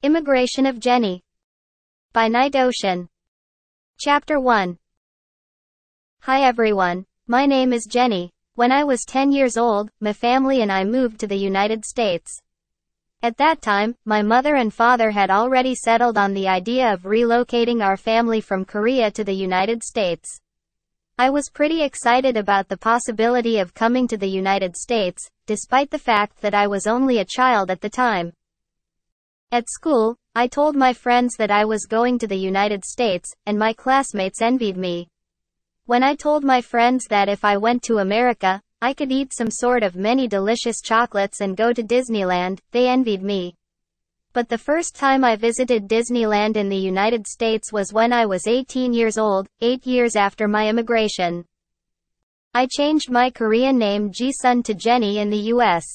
Immigration of Jenny. By Night Ocean. Chapter 1. Hi everyone. My name is Jenny. When I was 10 years old, my family and I moved to the United States. At that time, my mother and father had already settled on the idea of relocating our family from Korea to the United States. I was pretty excited about the possibility of coming to the United States, despite the fact that I was only a child at the time. At school, I told my friends that I was going to the United States, and my classmates envied me. When I told my friends that if I went to America, I could eat some sort of many delicious chocolates and go to Disneyland, they envied me. But the first time I visited Disneyland in the United States was when I was 18 years old, 8 years after my immigration. I changed my Korean name Jisun to Jenny in the US.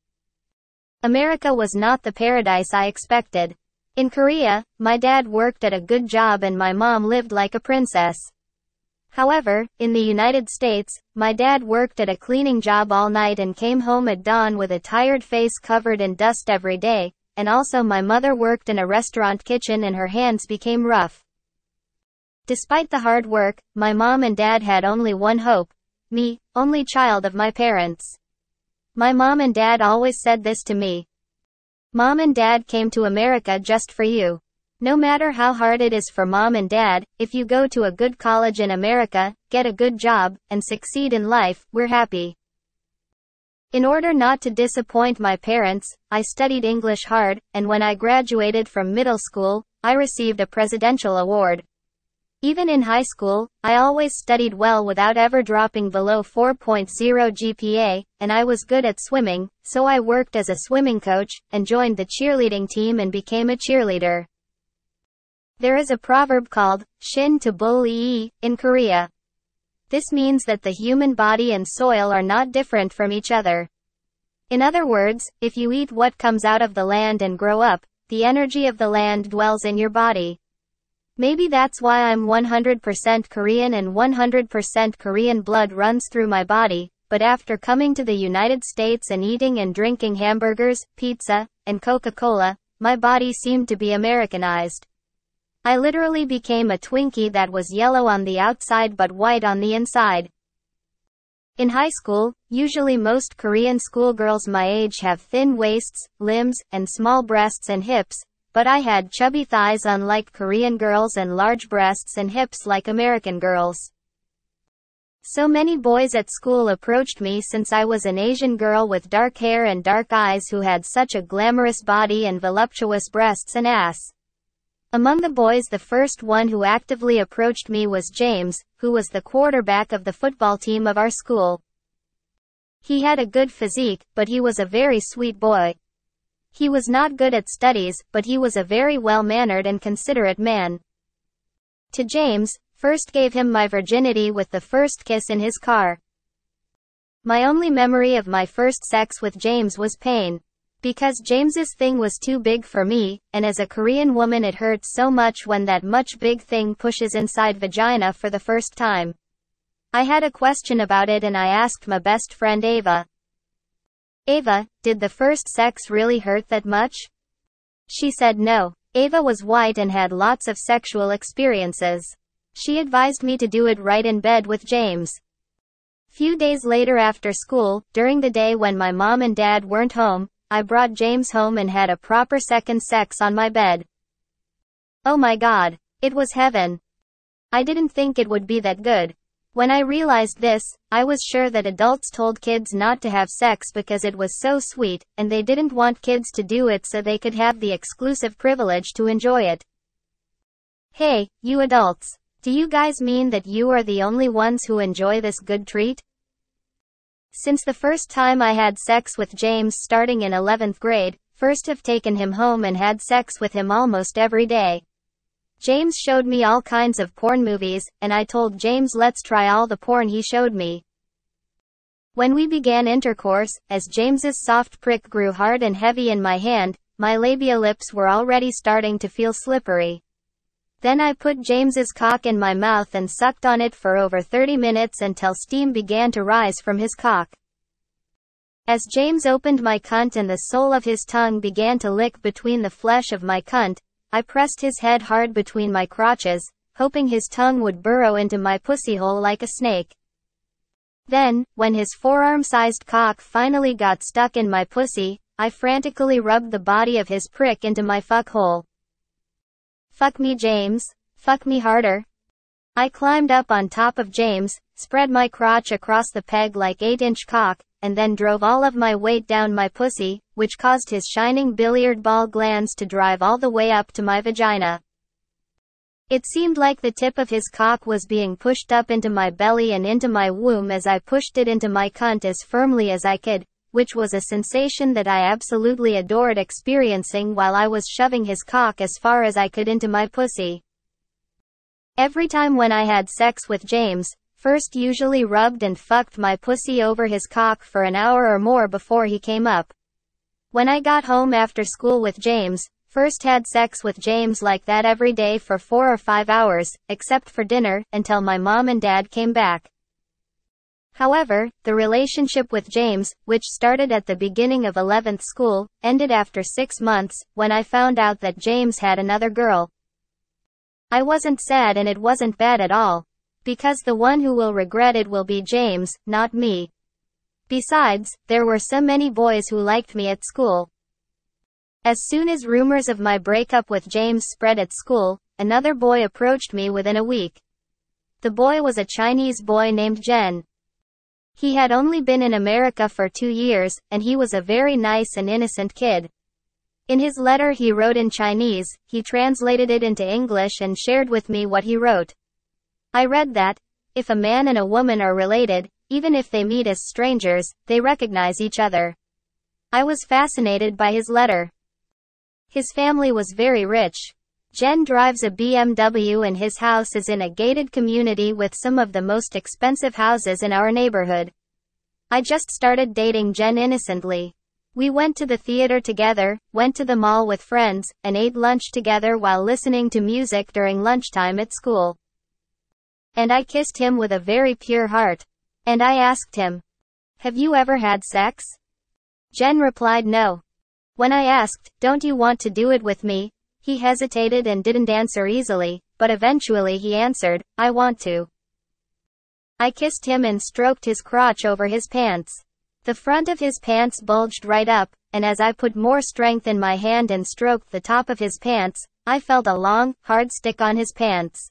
America was not the paradise I expected. In Korea, my dad worked at a good job and my mom lived like a princess. However, in the United States, my dad worked at a cleaning job all night and came home at dawn with a tired face covered in dust every day, and also my mother worked in a restaurant kitchen and her hands became rough. Despite the hard work, my mom and dad had only one hope: me, only child of my parents. My mom and dad always said this to me. Mom and dad came to America just for you. No matter how hard it is for mom and dad, if you go to a good college in America, get a good job, and succeed in life, we're happy. In order not to disappoint my parents, I studied English hard, and when I graduated from middle school, I received a presidential award. Even in high school, I always studied well without ever dropping below 4.0 GPA, and I was good at swimming, so I worked as a swimming coach, and joined the cheerleading team and became a cheerleader. There is a proverb called, Shin to Bul Ii, in Korea. This means that the human body and soil are not different from each other. In other words, if you eat what comes out of the land and grow up, the energy of the land dwells in your body. Maybe that's why I'm 100% Korean and 100% Korean blood runs through my body, but after coming to the United States and eating and drinking hamburgers, pizza, and Coca-Cola, my body seemed to be Americanized. I literally became a Twinkie that was yellow on the outside but white on the inside. In high school, usually most Korean schoolgirls my age have thin waists, limbs, and small breasts and hips, but I had chubby thighs unlike Korean girls and large breasts and hips like American girls. So many boys at school approached me since I was an Asian girl with dark hair and dark eyes who had such a glamorous body and voluptuous breasts and ass. Among the boys, the first one who actively approached me was James, who was the quarterback of the football team of our school. He had a good physique, but he was a very sweet boy. He was not good at studies, but he was a very well-mannered and considerate man. To James, first gave him my virginity with the first kiss in his car. My only memory of my first sex with James was pain. Because James's thing was too big for me, and as a Korean woman it hurts so much when that much big thing pushes inside vagina for the first time. I had a question about it and I asked my best friend Ava. Ava, did the first sex really hurt that much? She said no. Ava was white and had lots of sexual experiences. She advised me to do it right in bed with James. Few days later after school, during the day when my mom and dad weren't home, I brought James home and had a proper second sex on my bed. Oh my God. It was heaven. I didn't think it would be that good. When I realized this, I was sure that adults told kids not to have sex because it was so sweet, and they didn't want kids to do it so they could have the exclusive privilege to enjoy it. Hey, you adults. Do you guys mean that you are the only ones who enjoy this good treat? Since the first time I had sex with James starting in 11th grade, first have taken him home and had sex with him almost every day. James showed me all kinds of porn movies, and I told James let's try all the porn he showed me. When we began intercourse, as James's soft prick grew hard and heavy in my hand, my labia lips were already starting to feel slippery. Then I put James's cock in my mouth and sucked on it for over 30 minutes until steam began to rise from his cock. As James opened my cunt and the sole of his tongue began to lick between the flesh of my cunt, I pressed his head hard between my crotches, hoping his tongue would burrow into my pussy hole like a snake. Then, when his forearm-sized cock finally got stuck in my pussy, I frantically rubbed the body of his prick into my fuck hole. Fuck me, James. Fuck me harder. I climbed up on top of James, spread my crotch across the peg like 8-inch cock, and then drove all of my weight down my pussy, which caused his shining billiard ball glands to drive all the way up to my vagina. It seemed like the tip of his cock was being pushed up into my belly and into my womb as I pushed it into my cunt as firmly as I could, which was a sensation that I absolutely adored experiencing while I was shoving his cock as far as I could into my pussy. Every time when I had sex with James, first usually rubbed and fucked my pussy over his cock for an hour or more before he came up. When I got home after school with James, first had sex with James like that every day for 4 or 5 hours, except for dinner, until my mom and dad came back. However, the relationship with James, which started at the beginning of 11th school, ended after 6 months, when I found out that James had another girl. I wasn't sad and it wasn't bad at all, because the one who will regret it will be James, not me. Besides, there were so many boys who liked me at school. As soon as rumors of my breakup with James spread at school, another boy approached me within a week. The boy was a Chinese boy named Jen. He had only been in America for 2 years, and he was a very nice and innocent kid. In his letter he wrote in Chinese, he translated it into English and shared with me what he wrote. I read that, if a man and a woman are related, even if they meet as strangers, they recognize each other. I was fascinated by his letter. His family was very rich. Jen drives a BMW and his house is in a gated community with some of the most expensive houses in our neighborhood. I just started dating Jen innocently. We went to the theater together, went to the mall with friends, and ate lunch together while listening to music during lunchtime at school. And I kissed him with a very pure heart. And I asked him, "Have you ever had sex?" Jen replied no. When I asked, "Don't you want to do it with me?" he hesitated and didn't answer easily, but eventually he answered, "I want to." I kissed him and stroked his crotch over his pants. The front of his pants bulged right up, and as I put more strength in my hand and stroked the top of his pants, I felt a long, hard stick on his pants.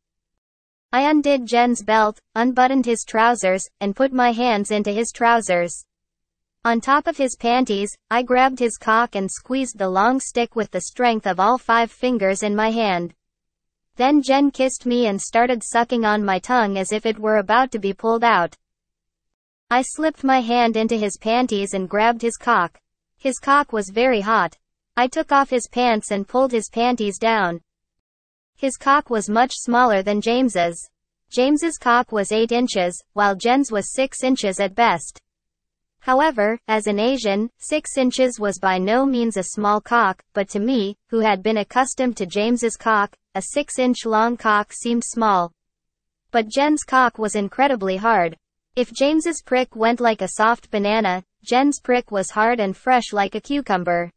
I undid Jen's belt, unbuttoned his trousers, and put my hands into his trousers. On top of his panties, I grabbed his cock and squeezed the long stick with the strength of all 5 fingers in my hand. Then Jen kissed me and started sucking on my tongue as if it were about to be pulled out. I slipped my hand into his panties and grabbed his cock. His cock was very hot. I took off his pants and pulled his panties down. His cock was much smaller than James's. James's cock was 8 inches, while Jen's was 6 inches at best. However, as an Asian, 6 inches was by no means a small cock, but to me, who had been accustomed to James's cock, a 6-inch long cock seemed small. But Jen's cock was incredibly hard. If James's prick went like a soft banana, Jen's prick was hard and fresh like a cucumber.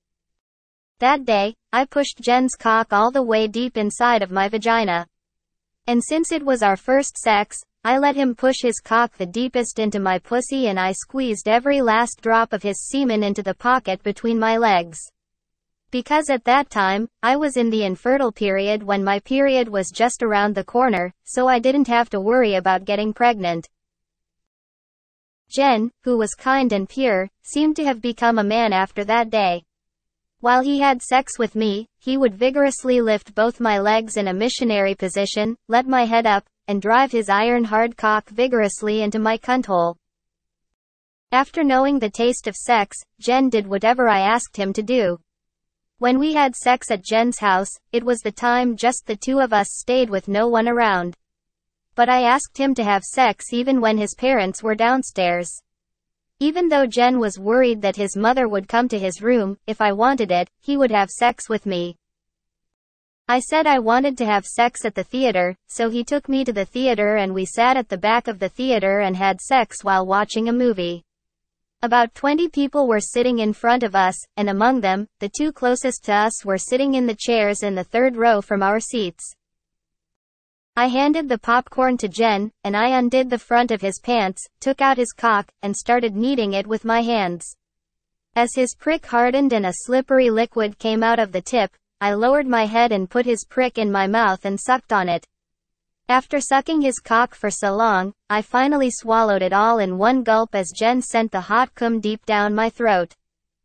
That day, I pushed Jen's cock all the way deep inside of my vagina. And since it was our first sex, I let him push his cock the deepest into my pussy and I squeezed every last drop of his semen into the pocket between my legs. Because at that time, I was in the infertile period when my period was just around the corner, so I didn't have to worry about getting pregnant. Jen, who was kind and pure, seemed to have become a man after that day. While he had sex with me, he would vigorously lift both my legs in a missionary position, let my head up, and drive his iron-hard cock vigorously into my cunthole. After knowing the taste of sex, Jen did whatever I asked him to do. When we had sex at Jen's house, it was the time just the 2 of us stayed with no one around. But I asked him to have sex even when his parents were downstairs. Even though Jen was worried that his mother would come to his room, if I wanted it, he would have sex with me. I said I wanted to have sex at the theater, so he took me to the theater and we sat at the back of the theater and had sex while watching a movie. About 20 people were sitting in front of us, and among them, the two closest to us were sitting in the chairs in the third row from our seats. I handed the popcorn to Jen, and I undid the front of his pants, took out his cock, and started kneading it with my hands. As his prick hardened and a slippery liquid came out of the tip, I lowered my head and put his prick in my mouth and sucked on it. After sucking his cock for so long, I finally swallowed it all in one gulp as Jen sent the hot cum deep down my throat.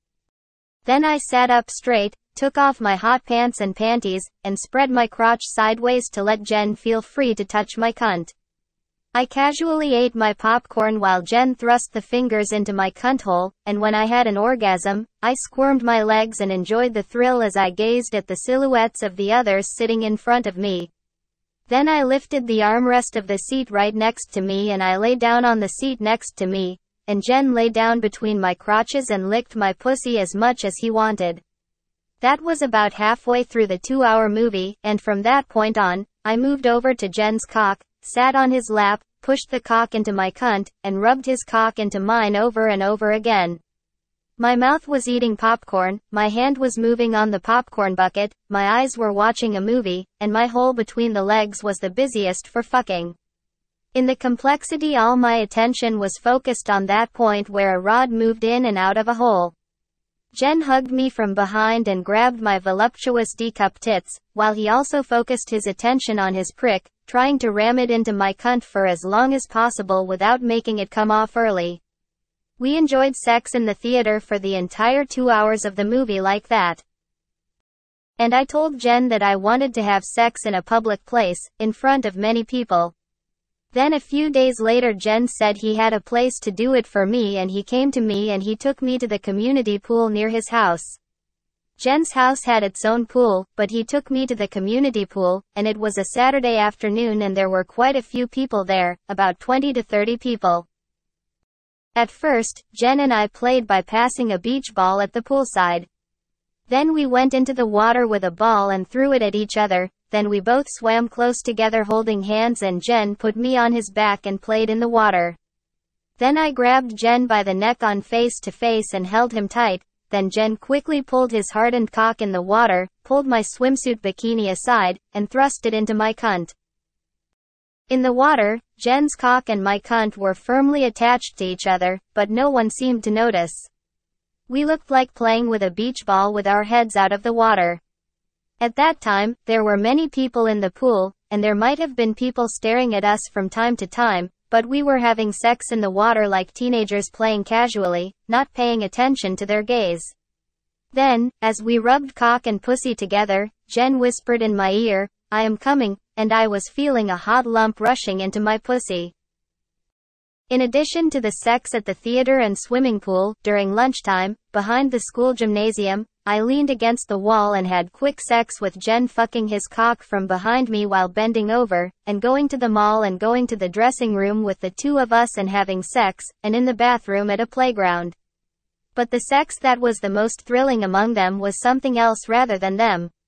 Then I sat up straight, took off my hot pants and panties, and spread my crotch sideways to let Jen feel free to touch my cunt. I casually ate my popcorn while Jen thrust the fingers into my cunt hole, and when I had an orgasm, I squirmed my legs and enjoyed the thrill as I gazed at the silhouettes of the others sitting in front of me. Then I lifted the armrest of the seat right next to me and I lay down on the seat next to me, and Jen lay down between my crotches and licked my pussy as much as he wanted. That was about halfway through the 2-hour movie, and from that point on, I moved over to Jen's cock, sat on his lap, pushed the cock into my cunt, and rubbed his cock into mine over and over again. My mouth was eating popcorn, my hand was moving on the popcorn bucket, my eyes were watching a movie, and my hole between the legs was the busiest for fucking. In the complexity, all my attention was focused on that point where a rod moved in and out of a hole. Jen hugged me from behind and grabbed my voluptuous D-cup tits, while he also focused his attention on his prick, trying to ram it into my cunt for as long as possible without making it come off early. We enjoyed sex in the theater for the entire 2 hours of the movie like that. And I told Jen that I wanted to have sex in a public place, in front of many people. Then a few days later Jen said he had a place to do it for me and he came to me and he took me to the community pool near his house. Jen's house had its own pool, but he took me to the community pool, and it was a Saturday afternoon and there were quite a few people there, about 20 to 30 people. At first, Jen and I played by passing a beach ball at the poolside. Then we went into the water with a ball and threw it at each other. Then we both swam close together holding hands and Jen put me on his back and played in the water. Then I grabbed Jen by the neck on face to face and held him tight. Then Jen quickly pulled his hardened cock in the water, pulled my swimsuit bikini aside, and thrust it into my cunt. In the water, Jen's cock and my cunt were firmly attached to each other, but no one seemed to notice. We looked like playing with a beach ball with our heads out of the water. At that time, there were many people in the pool, and there might have been people staring at us from time to time, but we were having sex in the water like teenagers playing casually, not paying attention to their gaze. Then, as we rubbed cock and pussy together, Jen whispered in my ear, "I am coming," and I was feeling a hot lump rushing into my pussy. In addition to the sex at the theater and swimming pool, during lunchtime, behind the school gymnasium, I leaned against the wall and had quick sex with Jen fucking his cock from behind me while bending over, and going to the mall and going to the dressing room with the two of us and having sex, and in the bathroom at a playground. But the sex that was the most thrilling among them was something else rather than them.